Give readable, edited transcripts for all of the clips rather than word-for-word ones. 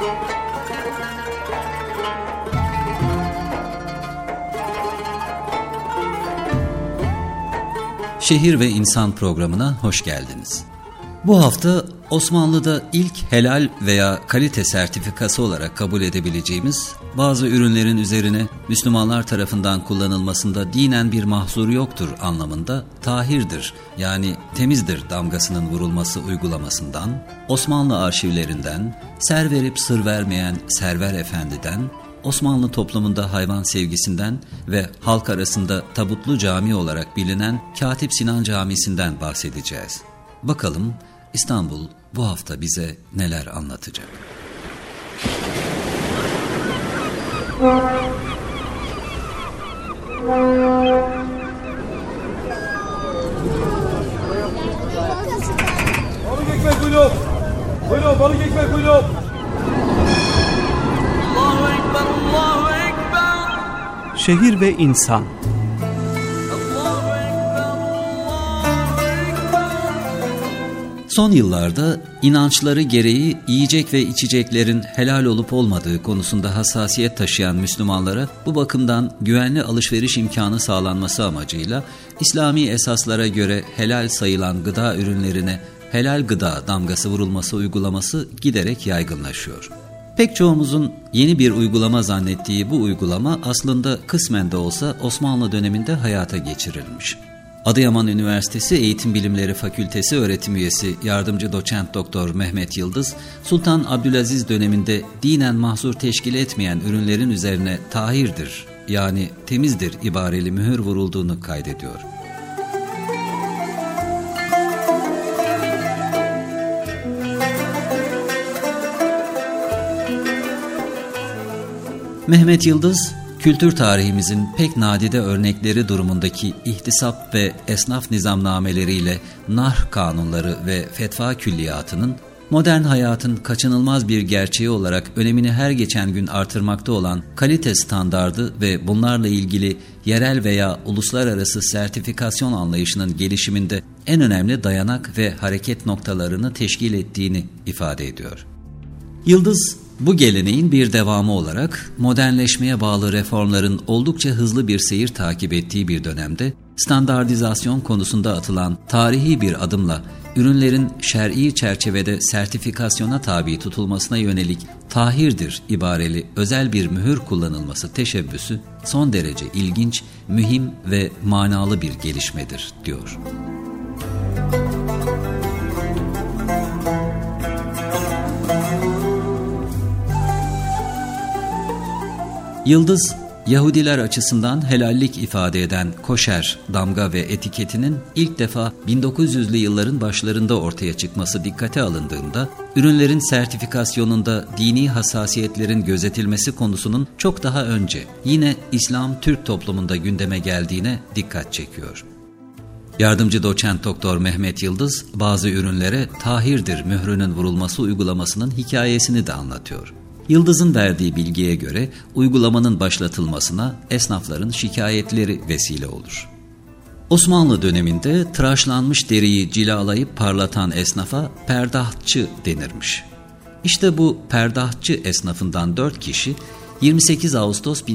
Şehir ve İnsan programına hoş geldiniz. Bu hafta Osmanlı'da ilk helal veya kalite sertifikası olarak kabul edebileceğimiz bazı ürünlerin üzerine Müslümanlar tarafından kullanılmasında dinen bir mahzur yoktur anlamında tahirdir yani temizdir damgasının vurulması uygulamasından, Osmanlı arşivlerinden, ser verip sır vermeyen Server Efendi'den, Osmanlı toplumunda hayvan sevgisinden ve halk arasında tabutlu cami olarak bilinen Katip Sinan Camisi'nden bahsedeceğiz. Bakalım İstanbul bu hafta bize neler anlatacak? Balık ekmek buyurun. Buyurun balık ekmek buyurun. Allahu Ekber, Allahu Ekber. Şehir ve İnsan. Son yıllarda inançları gereği yiyecek ve içeceklerin helal olup olmadığı konusunda hassasiyet taşıyan Müslümanlara bu bakımdan güvenli alışveriş imkanı sağlanması amacıyla İslami esaslara göre helal sayılan gıda ürünlerine helal gıda damgası vurulması uygulaması giderek yaygınlaşıyor. Pek çoğumuzun yeni bir uygulama zannettiği bu uygulama aslında kısmen de olsa Osmanlı döneminde hayata geçirilmiş. Adıyaman Üniversitesi Eğitim Bilimleri Fakültesi öğretim üyesi yardımcı doçent doktor Mehmet Yıldız, Sultan Abdülaziz döneminde dinen mahzur teşkil etmeyen ürünlerin üzerine tahirdir yani temizdir ibareli mühür vurulduğunu kaydediyor. Mehmet Yıldız, kültür tarihimizin pek nadide örnekleri durumundaki ihtisap ve esnaf nizamnameleriyle narh kanunları ve fetva külliyatının modern hayatın kaçınılmaz bir gerçeği olarak önemini her geçen gün artırmakta olan kalite standardı ve bunlarla ilgili yerel veya uluslararası sertifikasyon anlayışının gelişiminde en önemli dayanak ve hareket noktalarını teşkil ettiğini ifade ediyor. Yıldız, bu geleneğin bir devamı olarak modernleşmeye bağlı reformların oldukça hızlı bir seyir takip ettiği bir dönemde standartizasyon konusunda atılan tarihi bir adımla ürünlerin şer'i çerçevede sertifikasyona tabi tutulmasına yönelik tahirdir ibareli özel bir mühür kullanılması teşebbüsü son derece ilginç, mühim ve manalı bir gelişmedir diyor. Yıldız, Yahudiler açısından helallik ifade eden koşer, damga ve etiketinin ilk defa 1900'lü yılların başlarında ortaya çıkması dikkate alındığında, ürünlerin sertifikasyonunda dini hassasiyetlerin gözetilmesi konusunun çok daha önce yine İslam Türk toplumunda gündeme geldiğine dikkat çekiyor. Yardımcı doçent doktor Mehmet Yıldız, bazı ürünlere tahirdir mührünün vurulması uygulamasının hikayesini de anlatıyor. Yıldız'ın verdiği bilgiye göre uygulamanın başlatılmasına esnafların şikayetleri vesile olur. Osmanlı döneminde tıraşlanmış deriyi cilalayıp parlatan esnafa perdahçı denirmiş. İşte bu perdahçı esnafından 4 kişi 28 Ağustos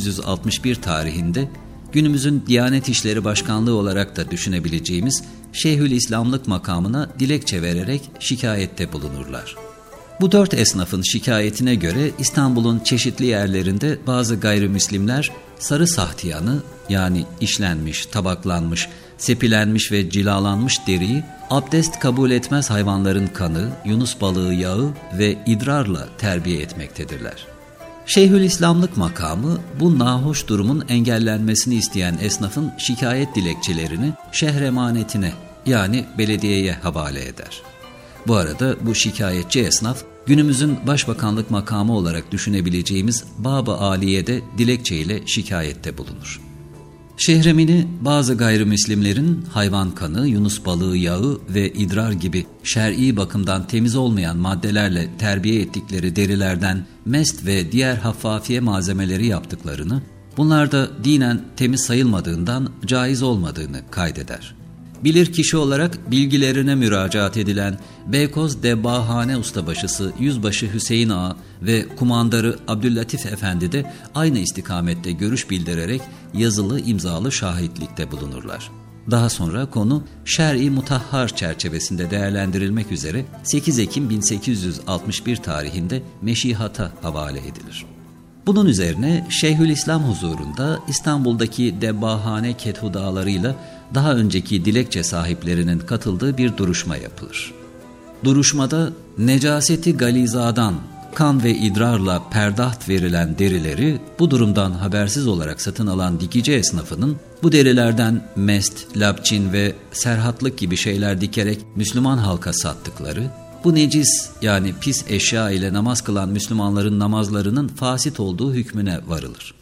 1861 tarihinde günümüzün Diyanet İşleri Başkanlığı olarak da düşünebileceğimiz Şeyhülislamlık makamına dilekçe vererek şikayette bulunurlar. Bu 4 esnafın şikayetine göre İstanbul'un çeşitli yerlerinde bazı gayrimüslimler sarı sahtiyanı yani işlenmiş, tabaklanmış, sepilenmiş ve cilalanmış deriyi abdest kabul etmez hayvanların kanı, yunus balığı yağı ve idrarla terbiye etmektedirler. Şeyhülislamlık makamı bu nahoş durumun engellenmesini isteyen esnafın şikayet dilekçelerini şehremanetine yani belediyeye havale eder. Bu arada bu şikayetçi esnaf günümüzün başbakanlık makamı olarak düşünebileceğimiz Bab-ı Aliye'de dilekçeyle şikayette bulunur. Şehremini bazı gayrimüslimlerin hayvan kanı, yunus balığı yağı ve idrar gibi şer'i bakımdan temiz olmayan maddelerle terbiye ettikleri derilerden mest ve diğer haffafiye malzemeleri yaptıklarını, bunlar da dinen temiz sayılmadığından caiz olmadığını kaydeder. bilir kişi olarak bilgilerine müracaat edilen Beykoz Debbahane Ustabaşısı Yüzbaşı Hüseyin Ağa ve kumandarı Abdüllatif Efendi de aynı istikamette görüş bildirerek yazılı imzalı şahitlikte bulunurlar. Daha sonra konu şer'i mutahhar çerçevesinde değerlendirilmek üzere 8 Ekim 1861 tarihinde meşihata havale edilir. Bunun üzerine Şeyhülislam huzurunda İstanbul'daki Debbahane kethudalarıyla daha önceki dilekçe sahiplerinin katıldığı bir duruşma yapılır. Duruşmada necaseti galizadan kan ve idrarla perdaht verilen derileri bu durumdan habersiz olarak satın alan dikici esnafının bu derilerden mest, lapçin ve serhatlık gibi şeyler dikerek Müslüman halka sattıkları, bu necis yani pis eşya ile namaz kılan Müslümanların namazlarının fasit olduğu hükmüne varılır.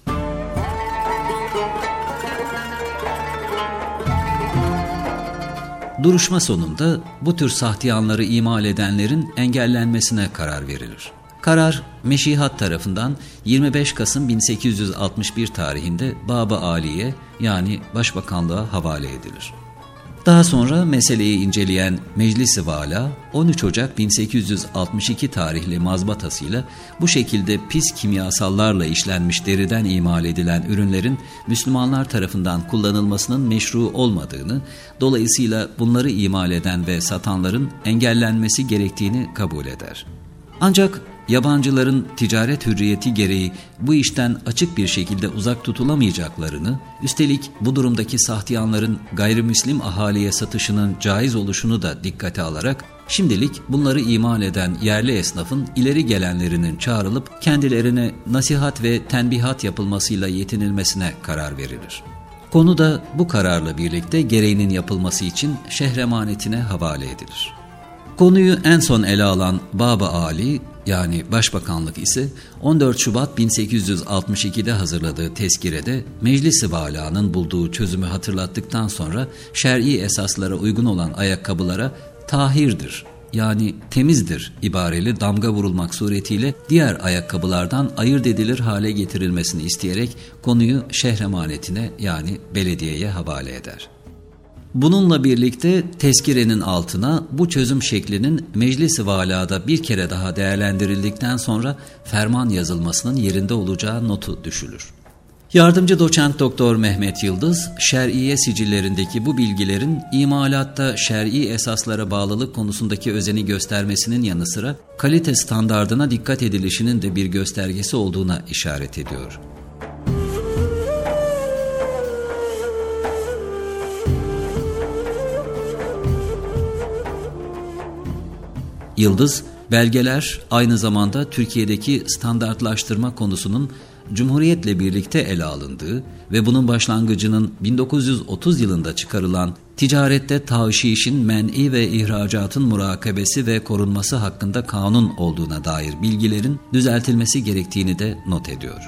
Duruşma sonunda bu tür sahtiyanları imal edenlerin engellenmesine karar verilir. Karar, Meşihat tarafından 25 Kasım 1861 tarihinde Bab-ı Aliye yani Başbakanlığa havale edilir. Daha sonra meseleyi inceleyen Meclis-i Vala 13 Ocak 1862 tarihli mazbatasıyla bu şekilde pis kimyasallarla işlenmiş deriden imal edilen ürünlerin Müslümanlar tarafından kullanılmasının meşru olmadığını, dolayısıyla bunları imal eden ve satanların engellenmesi gerektiğini kabul eder. Ancak yabancıların ticaret hürriyeti gereği bu işten açık bir şekilde uzak tutulamayacaklarını, üstelik bu durumdaki sahtiyanların gayrimüslim ahaliye satışının caiz oluşunu da dikkate alarak, şimdilik bunları imal eden yerli esnafın ileri gelenlerinin çağrılıp kendilerine nasihat ve tenbihat yapılmasıyla yetinilmesine karar verilir. Konu da bu kararla birlikte gereğinin yapılması için şehremanetine havale edilir. Konuyu en son ele alan Bab-ı Ali yani Başbakanlık ise 14 Şubat 1862'de hazırladığı tezkirede Meclis-i Vala'nın bulduğu çözümü hatırlattıktan sonra şer'i esaslara uygun olan ayakkabılara tahirdir yani temizdir ibareli damga vurulmak suretiyle diğer ayakkabılardan ayırt edilir hale getirilmesini isteyerek konuyu şehremanetine yani belediyeye havale eder. Bununla birlikte tezkirenin altına bu çözüm şeklinin Meclis-i Vala'da bir kere daha değerlendirildikten sonra ferman yazılmasının yerinde olacağı notu düşülür. Yardımcı doçent doktor Mehmet Yıldız, şer'iye sicillerindeki bu bilgilerin imalatta şer'i esaslara bağlılık konusundaki özeni göstermesinin yanı sıra kalite standardına dikkat edilişinin de bir göstergesi olduğuna işaret ediyor. Yıldız, belgeler aynı zamanda Türkiye'deki standartlaştırma konusunun Cumhuriyet'le birlikte ele alındığı ve bunun başlangıcının 1930 yılında çıkarılan ticarette tavşişin men'i ve ihracatın murakabesi ve korunması hakkında kanun olduğuna dair bilgilerin düzeltilmesi gerektiğini de not ediyor.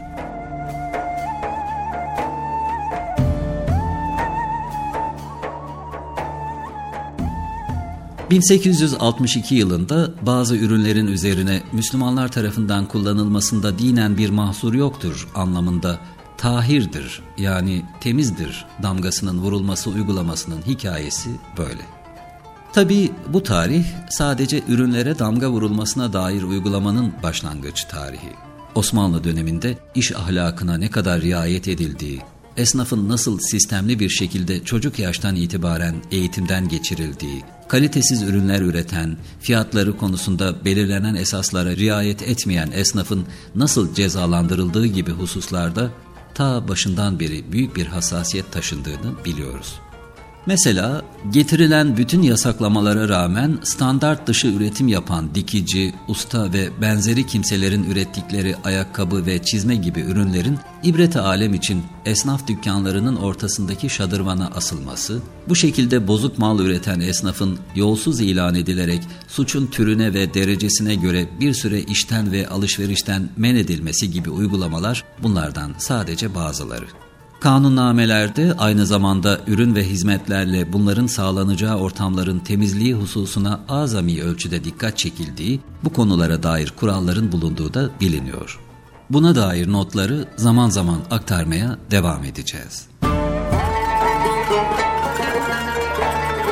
...1862 yılında bazı ürünlerin üzerine Müslümanlar tarafından kullanılmasında dinen bir mahsur yoktur anlamında tahirdir yani temizdir damgasının vurulması uygulamasının hikayesi böyle. Tabii bu tarih sadece ürünlere damga vurulmasına dair uygulamanın başlangıç tarihi. Osmanlı döneminde iş ahlakına ne kadar riayet edildiği, esnafın nasıl sistemli bir şekilde çocuk yaştan itibaren eğitimden geçirildiği, kalitesiz ürünler üreten, fiyatları konusunda belirlenen esaslara riayet etmeyen esnafın nasıl cezalandırıldığı gibi hususlarda ta başından beri büyük bir hassasiyet taşındığını biliyoruz. Mesela getirilen bütün yasaklamalara rağmen standart dışı üretim yapan dikici, usta ve benzeri kimselerin ürettikleri ayakkabı ve çizme gibi ürünlerin ibret-i alem için esnaf dükkanlarının ortasındaki şadırvana asılması, bu şekilde bozuk mal üreten esnafın yolsuz ilan edilerek suçun türüne ve derecesine göre bir süre işten ve alışverişten men edilmesi gibi uygulamalar bunlardan sadece bazıları. Kanunnamelerde aynı zamanda ürün ve hizmetlerle bunların sağlanacağı ortamların temizliği hususuna azami ölçüde dikkat çekildiği, bu konulara dair kuralların bulunduğu da biliniyor. Buna dair notları zaman zaman aktarmaya devam edeceğiz.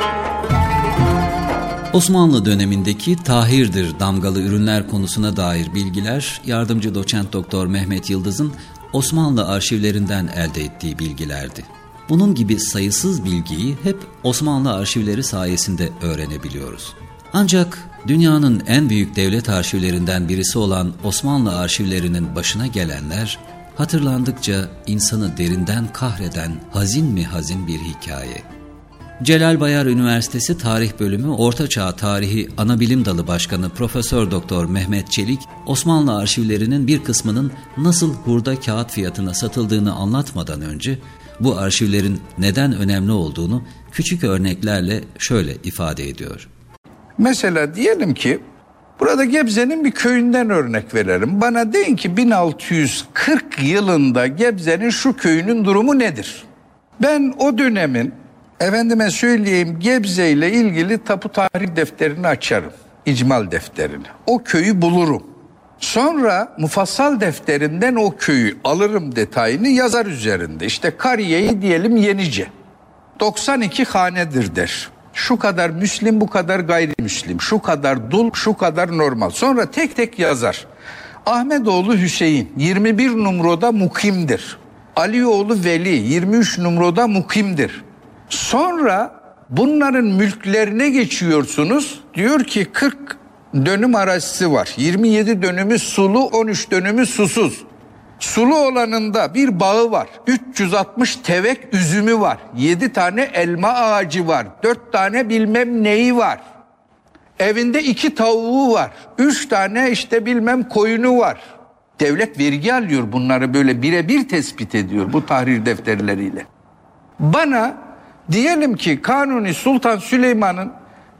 Osmanlı dönemindeki tahirdir damgalı ürünler konusuna dair bilgiler yardımcı doçent doktor Mehmet Yıldız'ın Osmanlı arşivlerinden elde ettiği bilgilerdi. Bunun gibi sayısız bilgiyi hep Osmanlı arşivleri sayesinde öğrenebiliyoruz. Ancak dünyanın en büyük devlet arşivlerinden birisi olan Osmanlı arşivlerinin başına gelenler hatırlandıkça insanı derinden kahreden hazin mi hazin bir hikaye. Celal Bayar Üniversitesi Tarih Bölümü Ortaçağ Tarihi Anabilim Dalı Başkanı Profesör Doktor Mehmet Çelik, Osmanlı arşivlerinin bir kısmının nasıl hurda kağıt fiyatına satıldığını anlatmadan önce bu arşivlerin neden önemli olduğunu küçük örneklerle şöyle ifade ediyor. Mesela diyelim ki burada Gebze'nin bir köyünden örnek verelim. Bana deyin ki 1640 yılında Gebze'nin şu köyünün durumu nedir? Ben o dönemin efendime söyleyeyim Gebze ile ilgili tapu tarih defterini açarım. İcmal defterini. O köyü bulurum. Sonra mufassal defterinden o köyü alırım, detayını yazar üzerinde. İşte Kariye'yi diyelim Yenice. 92 hanedir der. Şu kadar Müslim, bu kadar gayrimüslim. Şu kadar dul, şu kadar normal. Sonra tek tek yazar. Ahmetoğlu Hüseyin 21 numarada mukimdir. Alioğlu Veli 23 numarada mukimdir. Sonra bunların mülklerine geçiyorsunuz. Diyor ki 40 dönüm arazisi var. 27 dönümü sulu, 13 dönümü susuz. Sulu olanında bir bağı var. 360 tevek üzümü var. 7 tane elma ağacı var. 4 tane bilmem neyi var. Evinde 2 tavuğu var. 3 tane işte bilmem koyunu var. Devlet vergi alıyor, bunları böyle birebir tespit ediyor bu tahrir defterleriyle. Bana diyelim ki Kanuni Sultan Süleyman'ın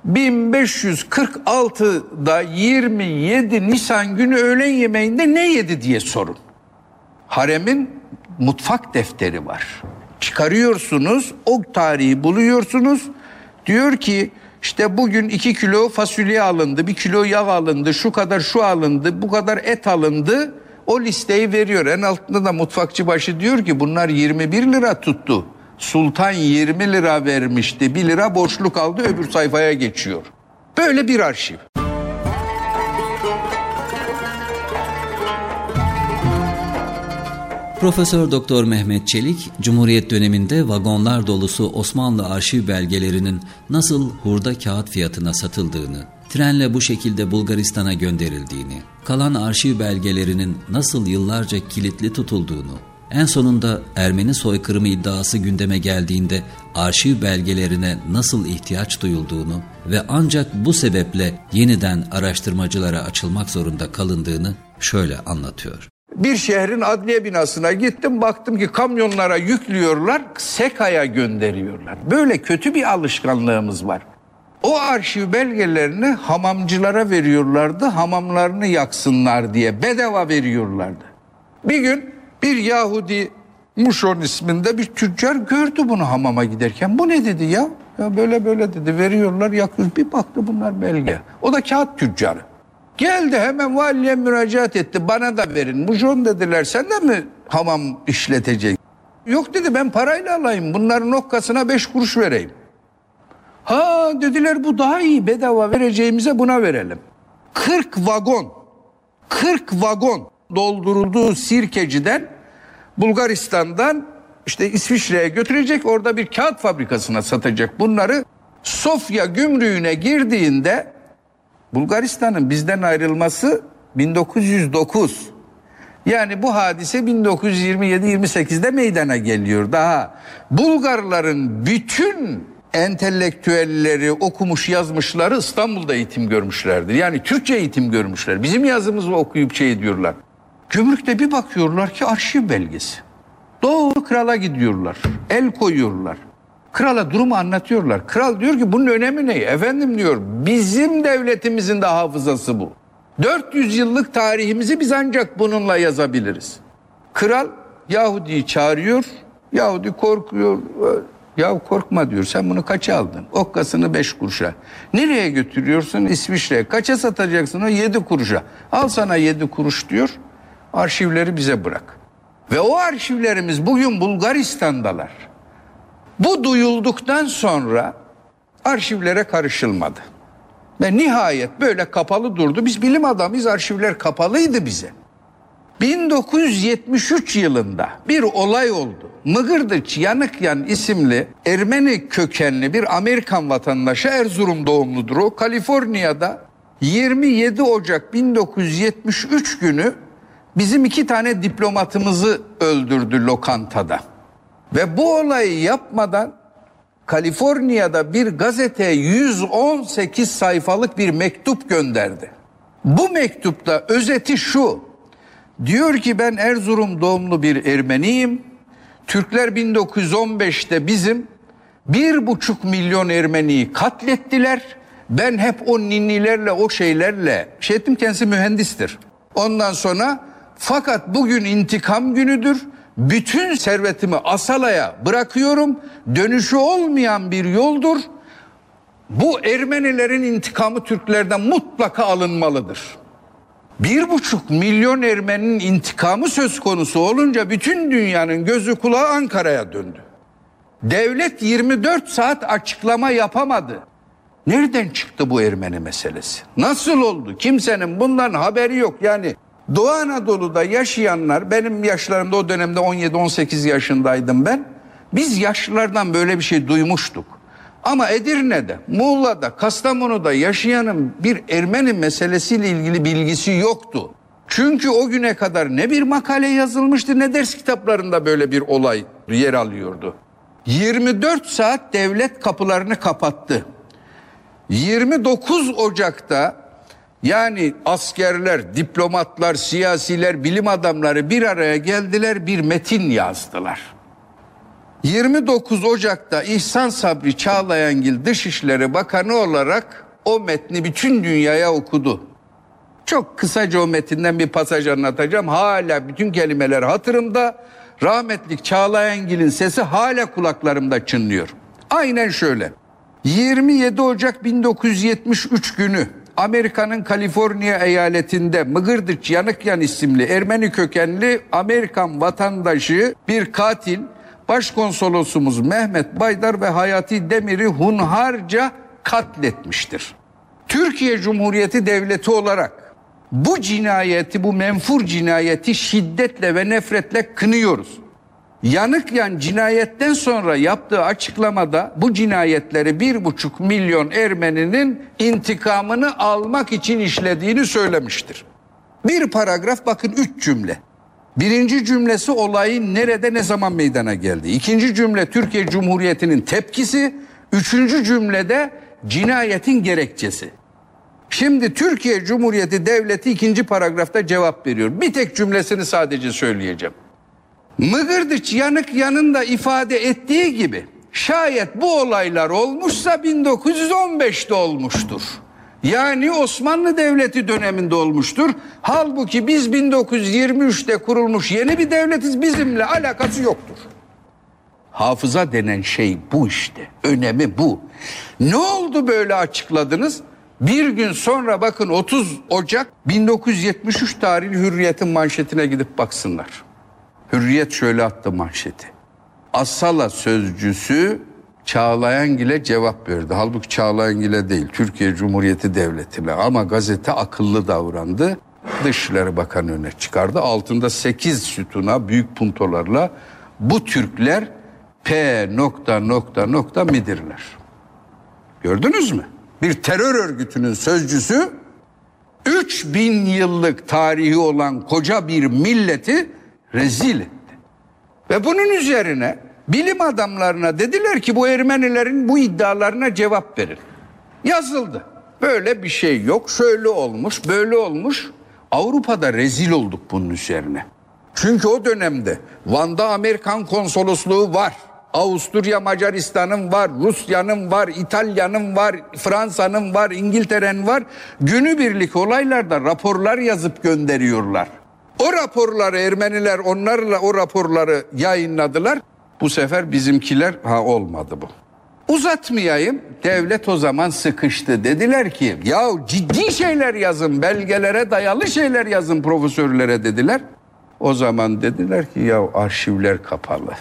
1546'da 27 Nisan günü öğlen yemeğinde ne yedi diye sorun. Haremin mutfak defteri var. Çıkarıyorsunuz, o tarihi buluyorsunuz. Diyor ki işte bugün 2 kilo fasulye alındı, 1 kilo yağ alındı, şu kadar şu alındı, bu kadar et alındı. O listeyi veriyor. En altında da mutfakçı başı diyor ki bunlar 21 lira tuttu. Sultan 20 lira vermişti. 1 lira borçlu kaldı, öbür sayfaya geçiyor. Böyle bir arşiv. Profesör Doktor Mehmet Çelik, Cumhuriyet döneminde vagonlar dolusu Osmanlı arşiv belgelerinin nasıl hurda kağıt fiyatına satıldığını, trenle bu şekilde Bulgaristan'a gönderildiğini, kalan arşiv belgelerinin nasıl yıllarca kilitli tutulduğunu, en sonunda Ermeni soykırımı iddiası gündeme geldiğinde arşiv belgelerine nasıl ihtiyaç duyulduğunu ve ancak bu sebeple yeniden araştırmacılara açılmak zorunda kalındığını şöyle anlatıyor. Bir şehrin adliye binasına gittim, baktım ki kamyonlara yüklüyorlar, SEKA'ya gönderiyorlar. Böyle kötü bir alışkanlığımız var. O arşiv belgelerini hamamcılara veriyorlardı, hamamlarını yaksınlar diye bedava veriyorlardı. Bir gün bir Yahudi Muşon isminde bir tüccar gördü bunu hamama giderken. Bu ne dedi ya? Ya böyle böyle dedi, veriyorlar, yakıyor. Bir baktı bunlar belge. O da kağıt tüccarı. Geldi hemen valiye müracaat etti. Bana da verin. Muşon dediler, sen de mi hamam işleteceksin? Yok dedi, ben parayla alayım. Bunların okkasına 5 kuruş vereyim. Ha dediler, bu daha iyi, bedava vereceğimize buna verelim. 40 vagon doldurulduğu Sirkeci'den Bulgaristan'dan işte İsviçre'ye götürecek, orada bir kağıt fabrikasına satacak. Bunları Sofya gümrüğüne girdiğinde Bulgaristan'ın bizden ayrılması 1909. Yani bu hadise 1927-28'de meydana geliyor. Daha Bulgarların bütün entelektüelleri, okumuş yazmışları İstanbul'da eğitim görmüşlerdir. Yani Türkçe eğitim görmüşler. Bizim yazımızı okuyup diyorlar. Gümrükte bir bakıyorlar ki arşiv belgesi. Doğru krala gidiyorlar. El koyuyorlar. Krala durumu anlatıyorlar. Kral diyor ki bunun önemi ne? Efendim diyor, bizim devletimizin de hafızası bu. 400 yıllık tarihimizi biz ancak bununla yazabiliriz. Kral Yahudi'yi çağırıyor. Yahudi korkuyor. Ya korkma diyor, sen bunu kaça aldın? Okkasını 5 kuruşa. Nereye götürüyorsun? İsviçre'ye. Kaça satacaksın? O 7 kuruşa. Al sana 7 kuruş diyor. Arşivleri bize bırak. Ve o arşivlerimiz bugün Bulgaristan'dalar. Bu duyulduktan sonra arşivlere karışılmadı. Ve nihayet böyle kapalı durdu. Biz bilim adamıyız, arşivler kapalıydı bize. 1973 yılında bir olay oldu. Mıgırdıç Yanıkyan isimli Ermeni kökenli bir Amerikan vatandaşı, Erzurum doğumludur o. Kaliforniya'da 27 Ocak 1973 günü bizim 2 tane diplomatımızı öldürdü lokantada. Ve bu olayı yapmadan Kaliforniya'da bir gazeteye 118 sayfalık bir mektup gönderdi. Bu mektupta özeti şu: diyor ki ben Erzurum doğumlu bir Ermeniyim. Türkler 1915'te bizim 1,5 milyon Ermeniyi katlettiler. Ben hep o ninnilerle, o şeylerle, kendisi mühendistir. Ondan sonra fakat bugün intikam günüdür. Bütün servetimi Asala'ya bırakıyorum. Dönüşü olmayan bir yoldur. Bu Ermenilerin intikamı Türklerden mutlaka alınmalıdır. 1,5 milyon Ermeninin intikamı söz konusu olunca bütün dünyanın gözü kulağı Ankara'ya döndü. Devlet 24 saat açıklama yapamadı. Nereden çıktı bu Ermeni meselesi? Nasıl oldu? Kimsenin bundan haberi yok. Yani Doğu Anadolu'da yaşayanlar, benim yaşlarımda o dönemde 17-18 yaşındaydım ben. Biz yaşlılardan böyle bir şey duymuştuk. Ama Edirne'de, Muğla'da, Kastamonu'da yaşayanın bir Ermeni meselesiyle ilgili bilgisi yoktu. Çünkü o güne kadar ne bir makale yazılmıştı ne ders kitaplarında böyle bir olay yer alıyordu. 24 saat devlet kapılarını kapattı. 29 Ocak'ta yani askerler, diplomatlar, siyasiler, bilim adamları bir araya geldiler, bir metin yazdılar. 29 Ocak'ta İhsan Sabri Çağlayangil Dışişleri Bakanı olarak o metni bütün dünyaya okudu. Çok kısaca o metinden bir pasaj anlatacağım. Hala bütün kelimeler hatırımda. Rahmetli Çağlayangil'in sesi hala kulaklarımda çınlıyor. Aynen şöyle. 27 Ocak 1973 günü Amerika'nın Kaliforniya eyaletinde Mıgırdıç Yanıkyan isimli Ermeni kökenli Amerikan vatandaşı bir katil Başkonsolosumuz Mehmet Baydar ve Hayati Demir'i hunharca katletmiştir. Türkiye Cumhuriyeti Devleti olarak bu cinayeti, bu menfur cinayeti şiddetle ve nefretle kınıyoruz. Yanıkyan cinayetten sonra yaptığı açıklamada bu cinayetleri 1,5 milyon Ermeninin intikamını almak için işlediğini söylemiştir. Bir paragraf, bakın 3 cümle. Birinci cümlesi olayın nerede ne zaman meydana geldi. İkinci cümle Türkiye Cumhuriyeti'nin tepkisi. Üçüncü cümlede cinayetin gerekçesi. Şimdi Türkiye Cumhuriyeti Devleti ikinci paragrafta cevap veriyor. Bir tek cümlesini sadece söyleyeceğim. Mıgırdıç Yanıkyan'ın da ifade ettiği gibi şayet bu olaylar olmuşsa 1915'te olmuştur. Yani Osmanlı Devleti döneminde olmuştur. Halbuki biz 1923'te kurulmuş yeni bir devletiz, bizimle alakası yoktur. Hafıza denen şey bu işte. Önemi bu. Ne oldu böyle açıkladınız? Bir gün sonra bakın 30 Ocak 1973 tarihli Hürriyet'in manşetine gidip baksınlar. Hürriyet şöyle attı manşeti. Asala sözcüsü Çağlayangil'e cevap verdi. Halbuki Çağlayangil'e değil, Türkiye Cumhuriyeti Devleti'ne, ama gazete akıllı davrandı. Dışişleri Bakanı öne çıkardı. Altında 8 sütuna büyük puntolarla bu Türkler P... midirler. Gördünüz mü? Bir terör örgütünün sözcüsü 3000 yıllık tarihi olan koca bir milleti rezil etti. Ve bunun üzerine bilim adamlarına dediler ki bu Ermenilerin bu iddialarına cevap verin. Yazıldı. Böyle bir şey yok. Şöyle olmuş, böyle olmuş. Avrupa'da rezil olduk bunun üzerine. Çünkü o dönemde Van'da Amerikan konsolosluğu var. Avusturya Macaristan'ın var, Rusya'nın var, İtalya'nın var, Fransa'nın var, İngiltere'nin var. Günübirlik olaylarda raporlar yazıp gönderiyorlar. O raporları Ermeniler onlarla o raporları yayınladılar. Bu sefer bizimkiler olmadı bu. Uzatmayayım, devlet o zaman sıkıştı. Dediler ki ya ciddi şeyler yazın, belgelere dayalı şeyler yazın profesörlere dediler. O zaman dediler ki ya arşivler kapalı.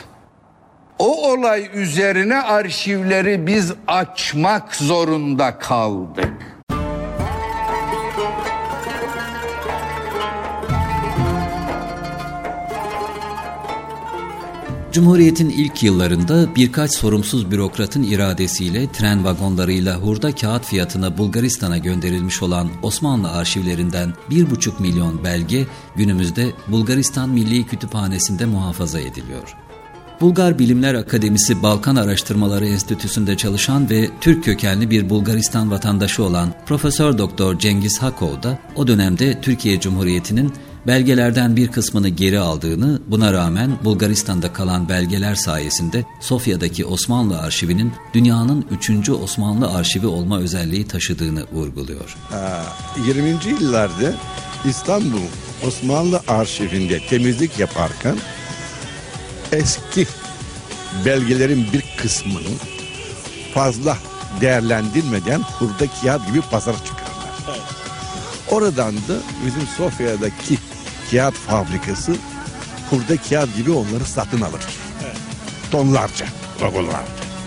O olay üzerine arşivleri biz açmak zorunda kaldık. Cumhuriyet'in ilk yıllarında birkaç sorumsuz bürokratın iradesiyle tren vagonlarıyla hurda kağıt fiyatına Bulgaristan'a gönderilmiş olan Osmanlı arşivlerinden 1,5 milyon belge günümüzde Bulgaristan Milli Kütüphanesi'nde muhafaza ediliyor. Bulgar Bilimler Akademisi Balkan Araştırmaları Enstitüsü'nde çalışan ve Türk kökenli bir Bulgaristan vatandaşı olan Profesör Doktor Cengiz Hakov da o dönemde Türkiye Cumhuriyeti'nin belgelerden bir kısmını geri aldığını, buna rağmen Bulgaristan'da kalan belgeler sayesinde Sofya'daki Osmanlı arşivinin dünyanın 3. Osmanlı arşivi olma özelliği taşıdığını vurguluyor. 20. yıllarda İstanbul Osmanlı arşivinde temizlik yaparken eski belgelerin bir kısmını fazla değerlendirmeden hurda kağıt gibi pazara çıkarlar. Evet. Oradan da bizim Sofya'daki kağıt fabrikası hurda kağıt gibi onları satın alır. Evet. Tonlarca, vagonlarca.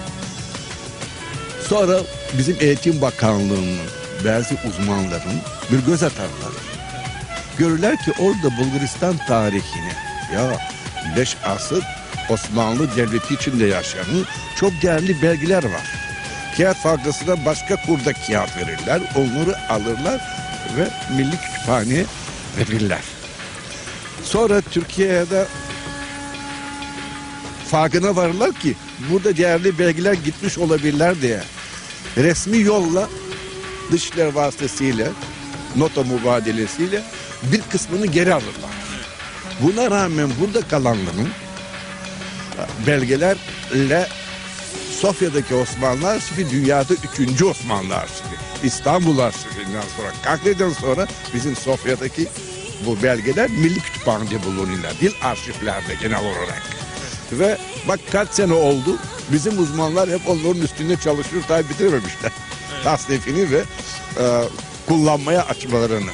Sonra bizim Eğitim Bakanlığı'nın bazı uzmanların bir göz atarlar. Görürler ki orada Bulgaristan tarihine ya 5 asır Osmanlı Devleti içinde yaşayan çok değerli belgeler var. Kağıt fabrikasına başka hurda kağıt verirler. Onları alırlar ve Milli Kütüphane'ye verirler. Sonra Türkiye'de farkına varırlar ki burada değerli belgeler gitmiş olabilirler diye resmi yolla dışişler vasıtasıyla nota mübadelesiyle bir kısmını geri alırlar. Buna rağmen burada kalanların belgelerle Sofya'daki Osmanlı Arşivi dünyada 3. Osmanlı Arşivi. İstanbul Arşivi'nden sonra, Kahve'den sonra bizim Sofya'daki bu belgeler Milli Kütüphane'de bulunuyorlar. Dil arşivlerde genel olarak. Ve bak kaç sene oldu bizim uzmanlar hep onların üstünde çalışıyor, tabi bitirememişler. Evet. Tasnifini ve kullanmaya açmalarını.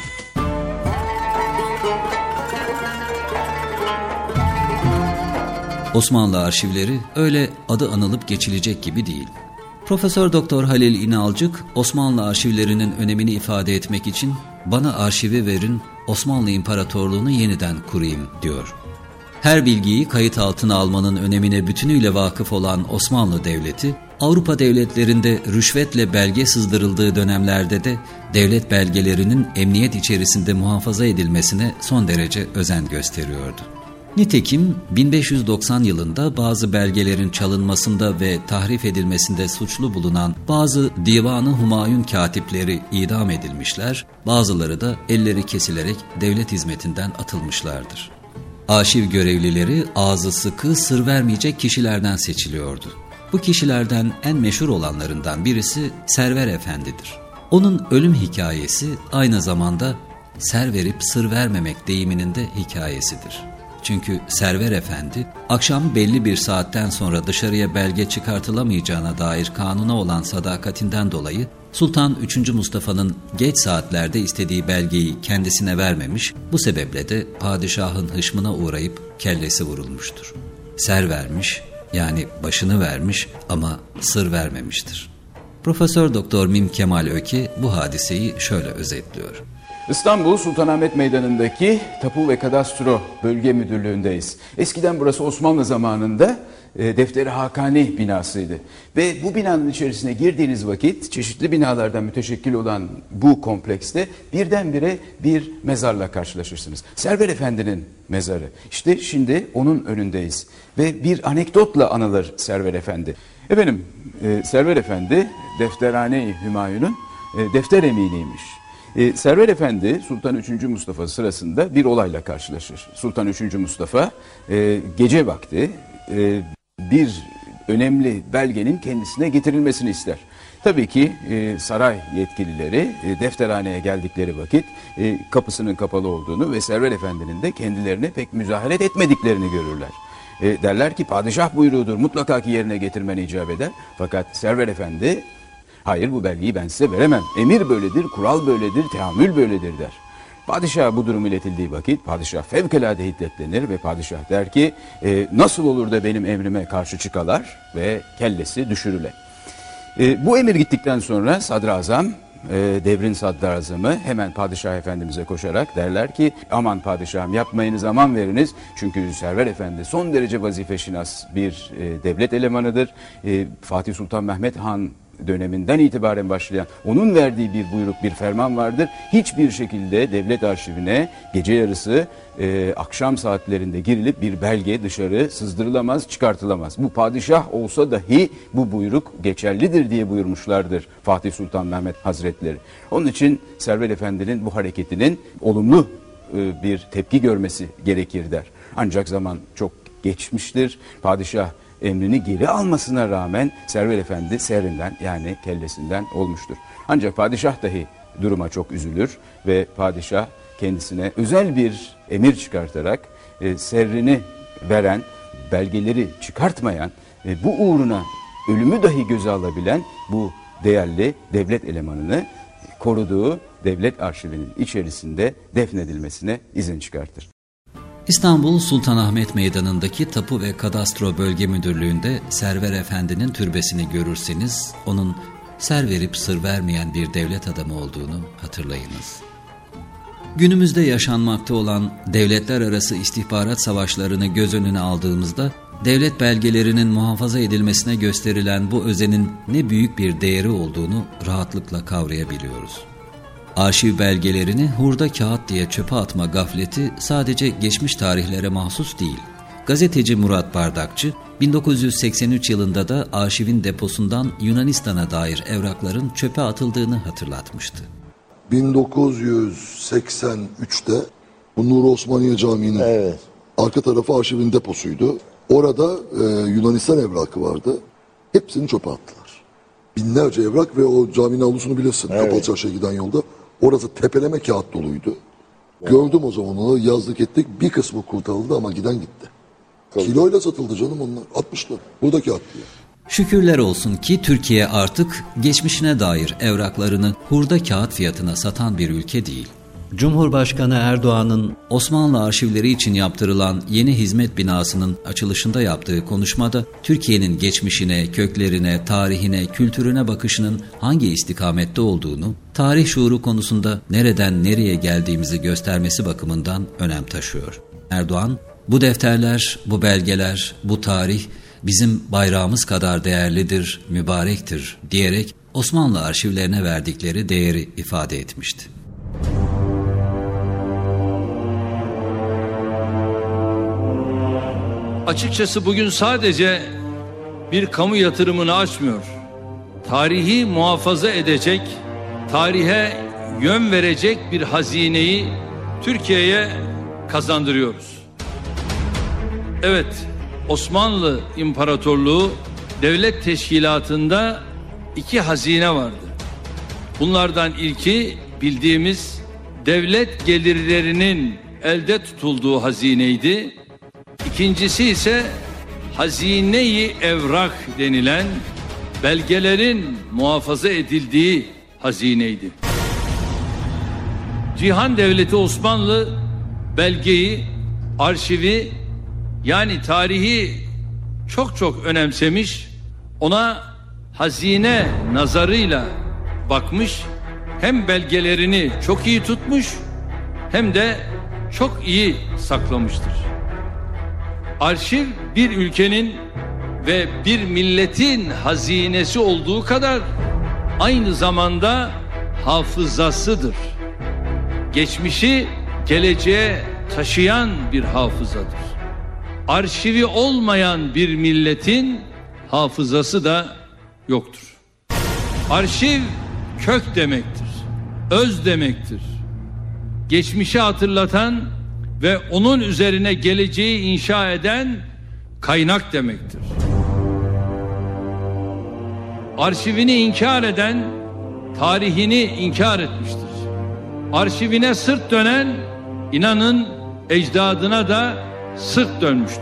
Osmanlı arşivleri öyle adı anılıp geçilecek gibi değil. Profesör Doktor Halil İnalcık, Osmanlı arşivlerinin önemini ifade etmek için "Bana arşivi verin, Osmanlı İmparatorluğunu yeniden kurayım" diyor. Her bilgiyi kayıt altına almanın önemine bütünüyle vakıf olan Osmanlı Devleti, Avrupa devletlerinde rüşvetle belge sızdırıldığı dönemlerde de devlet belgelerinin emniyet içerisinde muhafaza edilmesine son derece özen gösteriyordu. Nitekim 1590 yılında bazı belgelerin çalınmasında ve tahrif edilmesinde suçlu bulunan bazı Divan-ı Humayun katipleri idam edilmişler, bazıları da elleri kesilerek devlet hizmetinden atılmışlardır. Arşiv görevlileri ağzı sıkı, sır vermeyecek kişilerden seçiliyordu. Bu kişilerden en meşhur olanlarından birisi Server Efendi'dir. Onun ölüm hikayesi aynı zamanda ser verip sır vermemek deyiminin de hikayesidir. Çünkü Server Efendi, akşam belli bir saatten sonra dışarıya belge çıkartılamayacağına dair kanuna olan sadakatinden dolayı Sultan 3. Mustafa'nın geç saatlerde istediği belgeyi kendisine vermemiş, bu sebeple de padişahın hışmına uğrayıp kellesi vurulmuştur. Ser vermiş, yani başını vermiş ama sır vermemiştir. Profesör Doktor Mim Kemal Öke bu hadiseyi şöyle özetliyor. İstanbul Sultanahmet Meydanı'ndaki Tapu ve Kadastro Bölge Müdürlüğü'ndeyiz. Eskiden burası Osmanlı zamanında Defteri Hakani binasıydı. Ve bu binanın içerisine girdiğiniz vakit çeşitli binalardan müteşekkil olan bu komplekste birdenbire bir mezarla karşılaşırsınız. Server Efendi'nin mezarı. İşte şimdi onun önündeyiz. Ve bir anekdotla anılır Server Efendi. Efendim, Server Efendi Defterhane-i Hümayun'un defter eminiymiş. Server Efendi Sultan 3. Mustafa sırasında bir olayla karşılaşır. Sultan 3. Mustafa gece vakti bir önemli belgenin kendisine getirilmesini ister. Tabii ki saray yetkilileri defterhaneye geldikleri vakit kapısının kapalı olduğunu ve Server Efendi'nin de kendilerine pek müzaharet etmediklerini görürler. Derler ki padişah buyruğudur, mutlaka ki yerine getirmen icap eder. Fakat Server Efendi, hayır bu belgeyi ben size veremem. Emir böyledir, kural böyledir, teamül böyledir der. Padişaha bu durum iletildiği vakit padişah fevkalade hiddetlenir ve padişah der ki nasıl olur da benim emrime karşı çıkalar ve kellesi düşürüle. Bu emir gittikten sonra sadrazam devrin sadrazamı hemen Padişah Efendimiz'e koşarak derler ki aman padişahım yapmayınız, aman veriniz. Çünkü Server Efendi son derece vazifeşinas bir devlet elemanıdır. Fatih Sultan Mehmet Han döneminden itibaren başlayan onun verdiği bir buyruk, bir ferman vardır. Hiçbir şekilde devlet arşivine gece yarısı akşam saatlerinde girilip bir belge dışarı sızdırılamaz, çıkartılamaz. Bu padişah olsa dahi bu buyruk geçerlidir diye buyurmuşlardır Fatih Sultan Mehmet Hazretleri. Onun için Server Efendi'nin bu hareketinin olumlu bir tepki görmesi gerekir der. Ancak zaman çok geçmiştir. Padişah emrini geri almasına rağmen Server Efendi serrinden, yani kellesinden olmuştur. Ancak padişah dahi duruma çok üzülür ve padişah kendisine özel bir emir çıkartarak serrini veren, belgeleri çıkartmayan, bu uğruna ölümü dahi göze alabilen bu değerli devlet elemanını koruduğu devlet arşivinin içerisinde defnedilmesine izin çıkartır. İstanbul Sultanahmet Meydanı'ndaki Tapu ve Kadastro Bölge Müdürlüğü'nde Server Efendi'nin türbesini görürseniz onun ser verip sır vermeyen bir devlet adamı olduğunu hatırlayınız. Günümüzde yaşanmakta olan devletler arası istihbarat savaşlarını göz önüne aldığımızda devlet belgelerinin muhafaza edilmesine gösterilen bu özenin ne büyük bir değeri olduğunu rahatlıkla kavrayabiliyoruz. Arşiv belgelerini hurda kağıt diye çöpe atma gafleti sadece geçmiş tarihlere mahsus değil. Gazeteci Murat Bardakçı, 1983 yılında da arşivin deposundan Yunanistan'a dair evrakların çöpe atıldığını hatırlatmıştı. 1983'te bu Nur Osmaniye Camii'nin arka tarafı arşivin deposuydu. Orada Yunanistan evrakı vardı. Hepsini çöpe attılar. Binlerce evrak ve o caminin avlusunu bilirsin. Kapalı Çarşı'ya giden yolda. Orası tepeleme kağıt doluydu. Gördüm o zaman onu, yazdık ettik. Bir kısmı kurtarıldı ama giden gitti. Kiloyla satıldı canım onlar. 60'lı. Burada kağıt diyor. Şükürler olsun ki Türkiye artık geçmişine dair evraklarını hurda kağıt fiyatına satan bir ülke değil. Cumhurbaşkanı Erdoğan'ın Osmanlı arşivleri için yaptırılan yeni hizmet binasının açılışında yaptığı konuşmada Türkiye'nin geçmişine, köklerine, tarihine, kültürüne bakışının hangi istikamette olduğunu, tarih şuuru konusunda nereden nereye geldiğimizi göstermesi bakımından önem taşıyor. Erdoğan, bu defterler, bu belgeler, bu tarih bizim bayrağımız kadar değerlidir, mübarektir diyerek Osmanlı arşivlerine verdikleri değeri ifade etmişti. Açıkçası bugün sadece bir kamu yatırımını açmıyor. Tarihi muhafaza edecek, tarihe yön verecek bir hazineyi Türkiye'ye kazandırıyoruz. Evet, Osmanlı İmparatorluğu devlet teşkilatında 2 hazine vardı. Bunlardan ilki bildiğimiz devlet gelirlerinin elde tutulduğu hazineydi. İkincisi ise hazine-i evrak denilen belgelerin muhafaza edildiği hazineydi. Cihan Devleti Osmanlı belgeyi, arşivi, yani tarihi çok önemsemiş, ona hazine nazarıyla bakmış, hem belgelerini çok iyi tutmuş hem de çok iyi saklamıştır. Arşiv bir ülkenin ve bir milletin hazinesi olduğu kadar aynı zamanda hafızasıdır. Geçmişi geleceğe taşıyan bir hafızadır. Arşivi olmayan bir milletin hafızası da yoktur. Arşiv kök demektir, öz demektir. Geçmişi hatırlatan ve onun üzerine geleceği inşa eden kaynak demektir. Arşivini inkar eden tarihini inkar etmiştir. Arşivine sırt dönen, inanın ecdadına da sırt dönmüştür.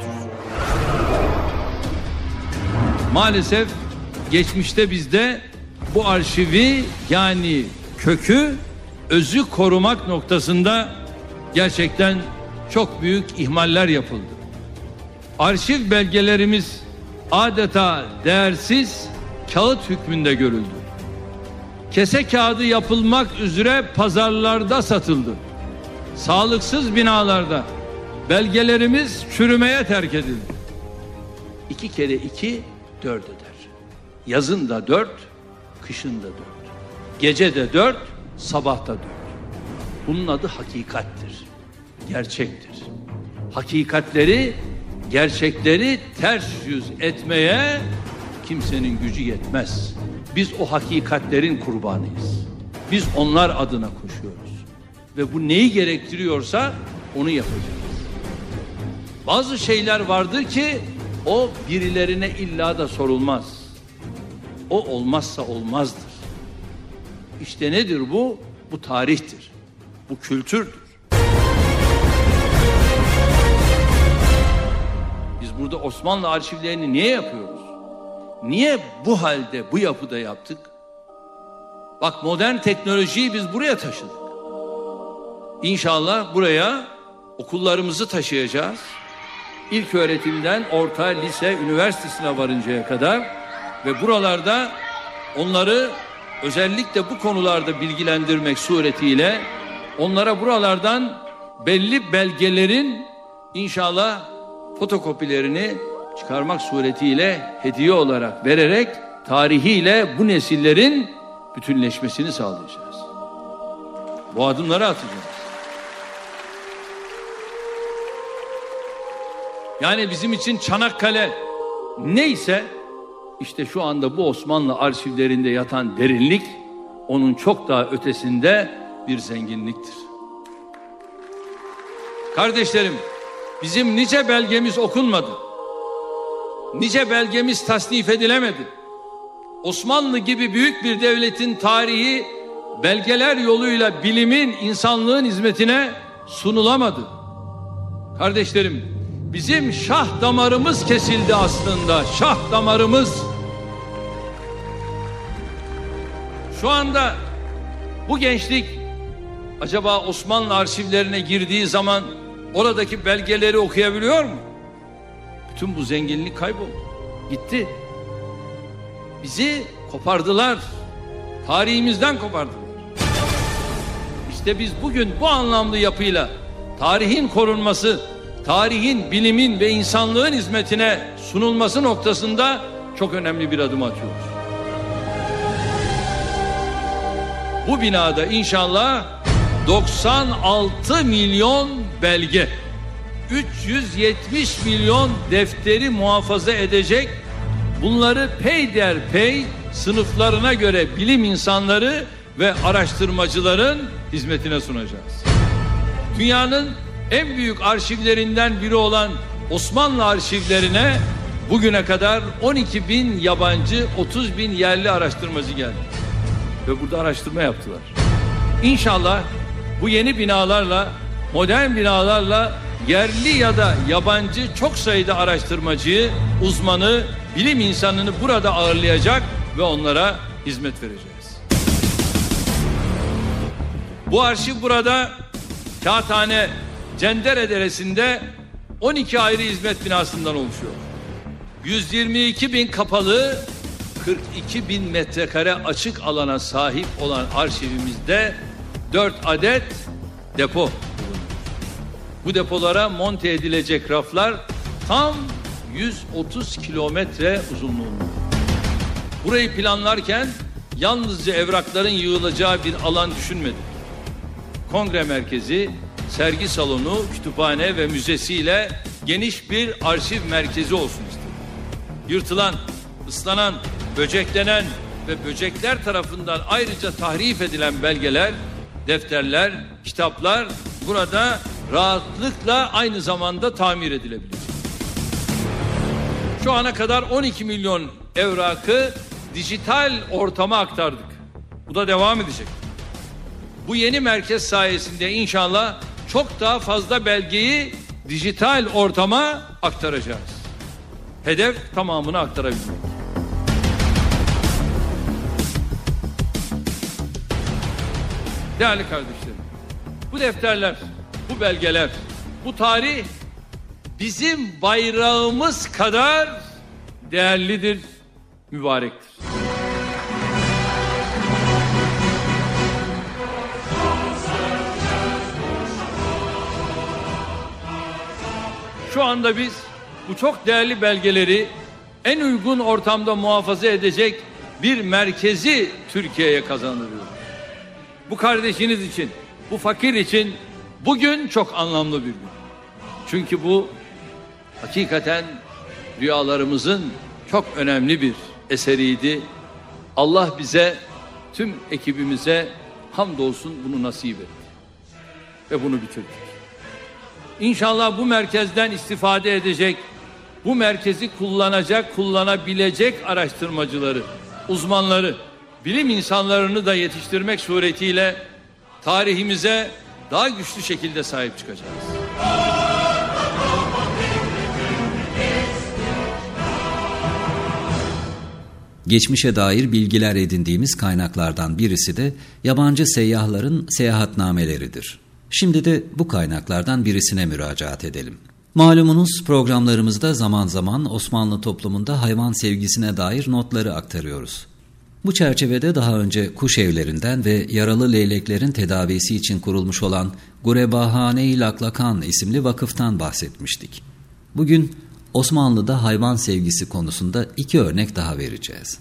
Maalesef geçmişte bizde bu arşivi, yani kökü, özü korumak noktasında gerçekten çok büyük ihmaller yapıldı. Arşiv belgelerimiz adeta değersiz kağıt hükmünde görüldü. kese kağıdı yapılmak üzere pazarlarda satıldı. Sağlıksız binalarda belgelerimiz çürümeye terk edildi. 2 kere 2 4 eder. Yazın da 4, kışın da 4. Gece de 4, sabah da 4. Bunun adı hakikattir. Gerçektir. Hakikatleri, gerçekleri ters yüz etmeye kimsenin gücü yetmez. Biz o hakikatlerin kurbanıyız. Biz onlar adına koşuyoruz. Ve bu neyi gerektiriyorsa onu yapacağız. Bazı şeyler vardır ki o birilerine illa da sorulmaz. O olmazsa olmazdır. İşte nedir bu? Bu tarihtir. Bu kültürdür. Biz burada Osmanlı arşivlerini niye yapıyoruz? Niye bu halde, bu yapıda yaptık? Bak, modern teknolojiyi biz buraya taşıdık. İnşallah buraya okullarımızı taşıyacağız. İlk öğretimden orta, lise, üniversitesine varıncaya kadar ve buralarda onları özellikle bu konularda bilgilendirmek suretiyle onlara buralardan belli belgelerin inşallah fotokopilerini çıkarmak suretiyle hediye olarak vererek tarihiyle bu nesillerin bütünleşmesini sağlayacağız. Bu adımları atacağız. Yani bizim için Çanakkale neyse işte şu anda bu Osmanlı arşivlerinde yatan derinlik onun çok daha ötesinde bir zenginliktir. Kardeşlerim, bizim nice belgemiz okunmadı. Nice belgemiz tasnif edilemedi. Osmanlı gibi büyük bir devletin tarihi belgeler yoluyla bilimin, insanlığın hizmetine sunulamadı. Kardeşlerim, bizim şah damarımız kesildi aslında. Şah damarımız. Şu anda bu gençlik acaba Osmanlı arşivlerine girdiği zaman oradaki belgeleri okuyabiliyor mu? Bütün bu zenginlik kayboldu. Gitti. Bizi kopardılar. Tarihimizden kopardılar. İşte biz bugün bu anlamlı yapıyla tarihin korunması, tarihin, bilimin ve insanlığın hizmetine sunulması noktasında çok önemli bir adım atıyoruz. Bu binada inşallah 96 milyon belge, 370 milyon defteri muhafaza edecek, bunları peyderpey sınıflarına göre bilim insanları ve araştırmacıların hizmetine sunacağız. Dünyanın en büyük arşivlerinden biri olan Osmanlı arşivlerine bugüne kadar 12 bin yabancı, 30 bin yerli araştırmacı geldi. Ve burada araştırma yaptılar. İnşallah bu yeni binalarla, modern binalarla yerli ya da yabancı çok sayıda araştırmacıyı, uzmanı, bilim insanını burada ağırlayacak ve onlara hizmet vereceğiz. Bu arşiv burada Kağıthane Cendere Deresi'nde 12 ayrı hizmet binasından oluşuyor. 122 bin kapalı, 42 bin metrekare açık alana sahip olan arşivimizde 4 adet depo bulunuyor. Bu depolara monte edilecek raflar tam 130 kilometre uzunluğunda. Burayı planlarken yalnızca evrakların yığılacağı bir alan düşünmedik. Kongre merkezi, sergi salonu, kütüphane ve müzesiyle geniş bir arşiv merkezi olsun istedik. Yırtılan, ıslanan, böceklenen ve böcekler tarafından ayrıca tahrif edilen belgeler, defterler, kitaplar burada rahatlıkla aynı zamanda tamir edilebilir. Şu ana kadar 12 milyon evrakı dijital ortama aktardık. Bu da devam edecek. Bu yeni merkez sayesinde inşallah çok daha fazla belgeyi dijital ortama aktaracağız. Hedef tamamını aktarabilmek. Değerli kardeşlerim, bu defterler, bu belgeler, bu tarih bizim bayrağımız kadar değerlidir, mübarektir. şu anda biz bu çok değerli belgeleri en uygun ortamda muhafaza edecek bir merkezi Türkiye'ye kazandırıyoruz. Bu kardeşiniz için, bu fakir için bugün çok anlamlı bir gün. Çünkü bu hakikaten rüyalarımızın çok önemli bir eseriydi. Allah bize, tüm ekibimize hamdolsun bunu nasip etti. Ve bunu bitirdik. İnşallah bu merkezden istifade edecek, bu merkezi kullanacak, kullanabilecek araştırmacıları, uzmanları, bilim insanlarını da yetiştirmek suretiyle tarihimize daha güçlü şekilde sahip çıkacağız. Geçmişe dair bilgiler edindiğimiz kaynaklardan birisi de yabancı seyyahların seyahatnameleridir. Şimdi de bu kaynaklardan birisine müracaat edelim. Malumunuz programlarımızda zaman zaman Osmanlı toplumunda hayvan sevgisine dair notları aktarıyoruz. Bu çerçevede daha önce kuş evlerinden ve yaralı leyleklerin tedavisi için kurulmuş olan Gurebahane-i Laklakan isimli vakıftan bahsetmiştik. Bugün Osmanlı'da hayvan sevgisi konusunda 2 örnek daha vereceğiz.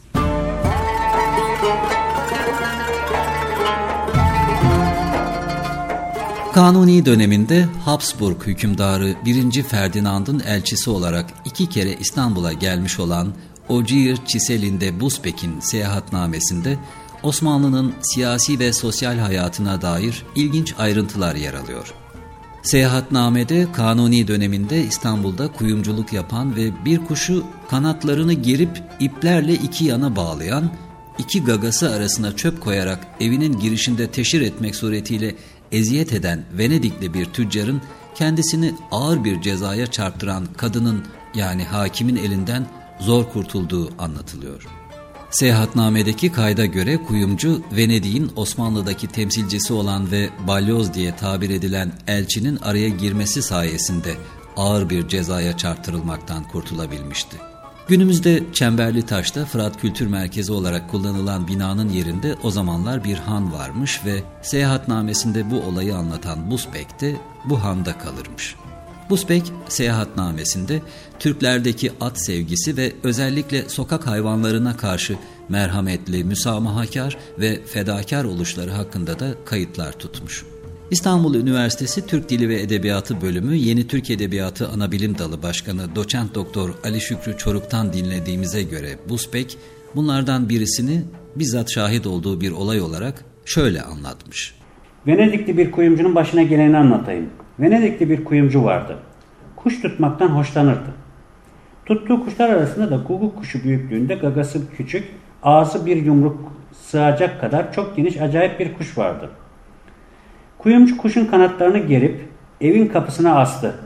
Kanuni döneminde Habsburg hükümdarı 1. Ferdinand'ın elçisi olarak 2 kere İstanbul'a gelmiş olan Ogier Çisel'inde Busbek'in seyahatnamesinde Osmanlı'nın siyasi ve sosyal hayatına dair ilginç ayrıntılar yer alıyor. Seyahatnamede Kanuni döneminde İstanbul'da kuyumculuk yapan ve bir kuşu kanatlarını gerip iplerle 2 yana bağlayan, 2 gagası arasına çöp koyarak evinin girişinde teşhir etmek suretiyle eziyet eden Venedikli bir tüccarın kendisini ağır bir cezaya çarptıran kadının yani hakimin elinden zor kurtulduğu anlatılıyor. Seyahatnamedeki kayda göre kuyumcu Venedik'in Osmanlı'daki temsilcisi olan ve balyoz diye tabir edilen elçinin araya girmesi sayesinde ağır bir cezaya çarptırılmaktan kurtulabilmişti. Günümüzde Çemberlitaş'ta Fırat Kültür Merkezi olarak kullanılan binanın yerinde o zamanlar bir han varmış ve seyahatnamesinde bu olayı anlatan Busbek de bu handa kalırmış. Busbek seyahatnamesinde Türklerdeki at sevgisi ve özellikle sokak hayvanlarına karşı merhametli, müsamahakar ve fedakar oluşları hakkında da kayıtlar tutmuş. İstanbul Üniversitesi Türk Dili ve Edebiyatı Bölümü Yeni Türk Edebiyatı Anabilim Dalı Başkanı Doçent Doktor Ali Şükrü Çoruk'tan dinlediğimize göre Busbek bunlardan birisini bizzat şahit olduğu bir olay olarak şöyle anlatmış. Venedikli bir kuyumcunun başına geleni anlatayım. Venedikli bir kuyumcu vardı. Kuş tutmaktan hoşlanırdı. Tuttuğu kuşlar arasında da guguk kuşu büyüklüğünde, gagası küçük, ağzı bir yumruk sığacak kadar çok geniş acayip bir kuş vardı. Kuyumcu kuşun kanatlarını gerip evin kapısına astı.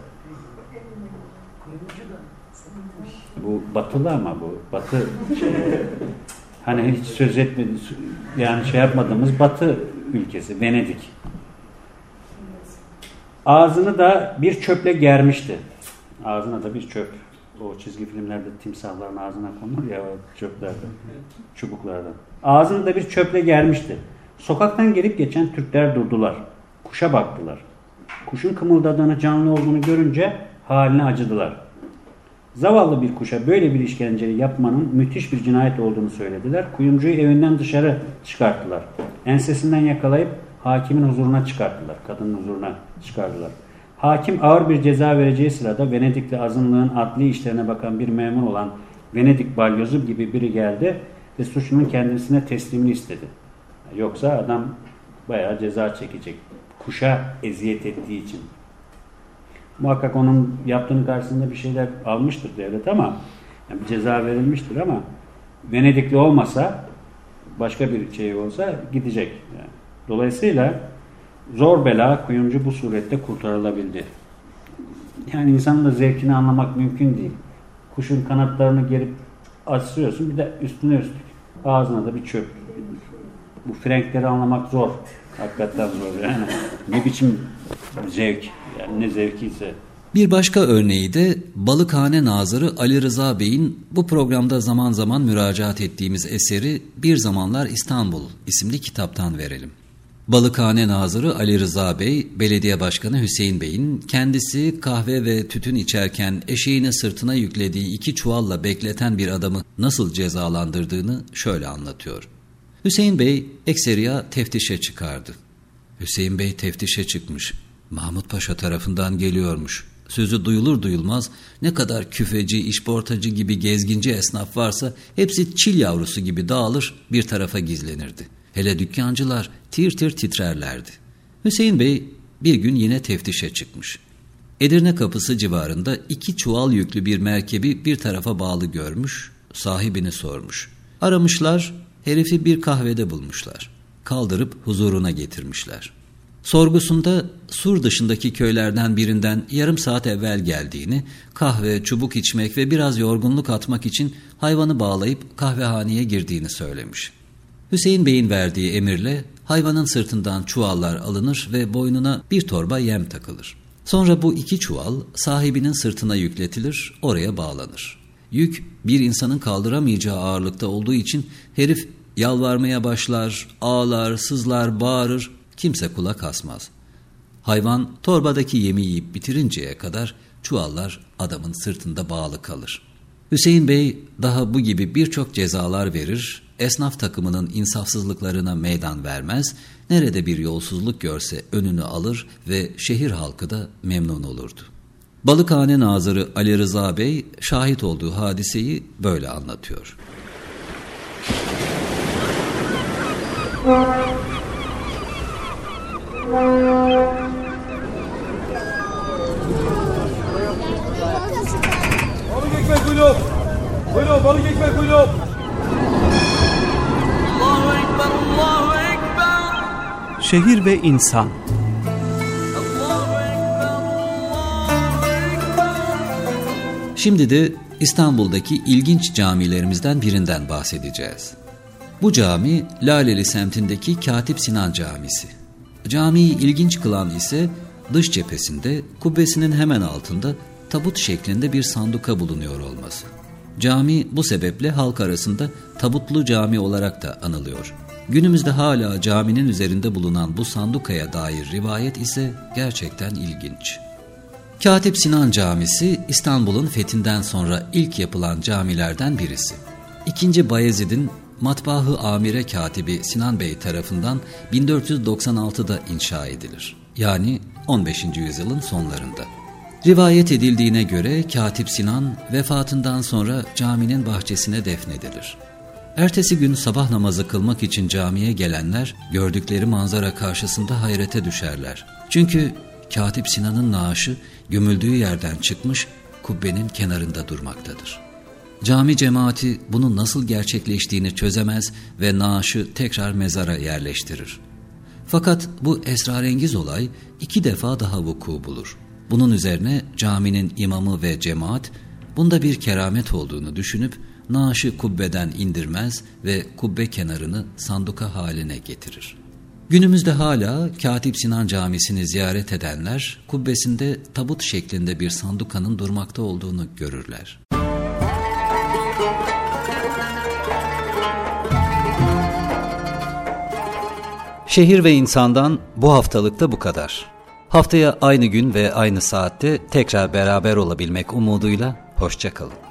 Bu batılı ama bu batı hani hiç söz etmedi yani yapmadığımız batı ülkesi Venedik. Ağzını da bir çöple germişti. Ağzına da bir çöp. O çizgi filmlerde timsahların ağzına konur ya o çöplerden, çubuklardan. Ağzını da bir çöple germişti. Sokaktan gelip geçen Türkler durdular. Kuşa baktılar. Kuşun kımıldadığını, canlı olduğunu görünce haline acıdılar. Zavallı bir kuşa böyle bir işkenceyi yapmanın müthiş bir cinayet olduğunu söylediler. Kuyumcuyu evinden dışarı çıkarttılar. Ensesinden yakalayıp hakimin huzuruna çıkarttılar. Kadının huzuruna çıkardılar. Hakim ağır bir ceza vereceği sırada Venedikli azınlığın adli işlerine bakan bir memur olan Venedik balyozu gibi biri geldi ve suçlunun kendisine teslimini istedi. Yoksa adam bayağı ceza çekecek. Kuşa eziyet ettiği için. Muhakkak onun yaptığının karşısında bir şeyler almıştır devlet ama yani bir ceza verilmiştir ama Venedikli olmasa başka bir şey olsa gidecek. Yani. Dolayısıyla zor bela kuyumcu bu surette kurtarılabildi. Yani insanın da zevkini anlamak mümkün değil. Kuşun kanatlarını gerip asıyorsun bir de üstüne üstlük ağzına da bir çöp. Bu frenkleri anlamak zor. Hakikaten zor yani. Ne biçim zevk yani ne zevkiyse. Bir başka örneği de Balıkhane Nazırı Ali Rıza Bey'in bu programda zaman zaman müracaat ettiğimiz eseri Bir Zamanlar İstanbul isimli kitaptan verelim. Balıkhane Nazırı Ali Rıza Bey, belediye başkanı Hüseyin Bey'in kendisi kahve ve tütün içerken eşeğini sırtına yüklediği 2 çuvalla bekleten bir adamı nasıl cezalandırdığını şöyle anlatıyor. Hüseyin Bey ekseriya teftişe çıkardı. Hüseyin Bey teftişe çıkmış. Mahmut Paşa tarafından geliyormuş. Sözü duyulur duyulmaz ne kadar küfeci, işportacı gibi gezginci esnaf varsa hepsi çil yavrusu gibi dağılır bir tarafa gizlenirdi. Hele dükkancılar tir tir titrerlerdi. Hüseyin Bey bir gün yine teftişe çıkmış. Edirne Kapısı civarında 2 çuval yüklü bir merkebi bir tarafa bağlı görmüş, sahibini sormuş. Aramışlar, herifi bir kahvede bulmuşlar. Kaldırıp huzuruna getirmişler. Sorgusunda Sur dışındaki köylerden birinden yarım saat evvel geldiğini, kahve, çubuk içmek ve biraz yorgunluk atmak için hayvanı bağlayıp kahvehaneye girdiğini söylemiş. Hüseyin Bey'in verdiği emirle hayvanın sırtından çuvallar alınır ve boynuna bir torba yem takılır. Sonra bu 2 çuval sahibinin sırtına yükletilir, oraya bağlanır. Yük bir insanın kaldıramayacağı ağırlıkta olduğu için herif yalvarmaya başlar, ağlar, sızlar, bağırır, kimse kulak asmaz. Hayvan torbadaki yemi yiyip bitirinceye kadar çuvallar adamın sırtında bağlı kalır. Hüseyin Bey daha bu gibi birçok cezalar verir, esnaf takımının insafsızlıklarına meydan vermez, nerede bir yolsuzluk görse önünü alır ve şehir halkı da memnun olurdu. Balıkhane Nazırı Ali Rıza Bey şahit olduğu hadiseyi böyle anlatıyor. Balık ekmek kuyruk. Kuyruk, balık ekmek kuyruk. Allahu Ekber, Allahu Ekber. Şehir ve insan. Şimdi de İstanbul'daki ilginç camilerimizden birinden bahsedeceğiz. Bu cami Laleli semtindeki Katip Sinan Camisi. Camiyi ilginç kılan ise dış cephesinde kubbesinin hemen altında tabut şeklinde bir sanduka bulunuyor olması. Cami bu sebeple halk arasında Tabutlu Cami olarak da anılıyor. Günümüzde hala caminin üzerinde bulunan bu sandukaya dair rivayet ise gerçekten ilginç. Katip Sinan Camisi İstanbul'un fethinden sonra ilk yapılan camilerden birisi. 2. Bayezid'in Matbaa-ı Amire Katibi Sinan Bey tarafından 1496'da inşa edilir. Yani 15. yüzyılın sonlarında. Rivayet edildiğine göre Katip Sinan vefatından sonra caminin bahçesine defnedilir. Ertesi gün sabah namazı kılmak için camiye gelenler gördükleri manzara karşısında hayrete düşerler. Çünkü Katip Sinan'ın naaşı gömüldüğü yerden çıkmış, kubbenin kenarında durmaktadır. Cami cemaati bunun nasıl gerçekleştiğini çözemez ve naaşı tekrar mezara yerleştirir. Fakat bu esrarengiz olay 2 defa daha vuku bulur. Bunun üzerine caminin imamı ve cemaat bunda bir keramet olduğunu düşünüp naaşı kubbeden indirmez ve kubbe kenarını sanduka haline getirir. Günümüzde hala Katip Sinan Camisi'ni ziyaret edenler kubbesinde tabut şeklinde bir sandukanın durmakta olduğunu görürler. Şehir ve insandan bu haftalıkta bu kadar. Haftaya aynı gün ve aynı saatte tekrar beraber olabilmek umuduyla hoşça kalın.